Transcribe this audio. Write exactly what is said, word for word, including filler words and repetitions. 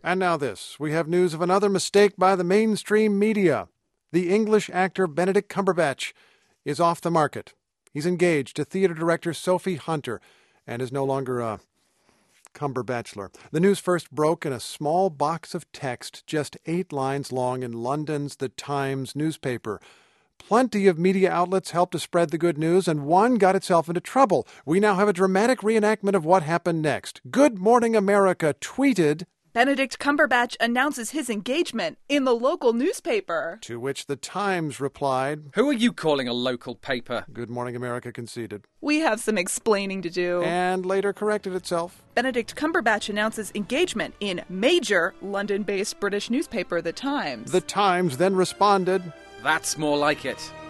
And now this. We have news of another mistake by the mainstream media. The English actor Benedict Cumberbatch is off the market. He's engaged to theater director Sophie Hunter and is no longer a Cumberbachelor. The news first broke in a small box of text just eight lines long in London's The Times newspaper. Plenty of media outlets helped to spread the good news, and one got itself into trouble. We now have a dramatic reenactment of what happened next. Good Morning America tweeted, Benedict Cumberbatch announces his engagement in the local newspaper. To which The Times replied, Who are you calling a local paper? Good Morning America conceded. We have some explaining to do. And later corrected itself. Benedict Cumberbatch announces engagement in major London-based British newspaper The Times. The Times then responded, That's more like it.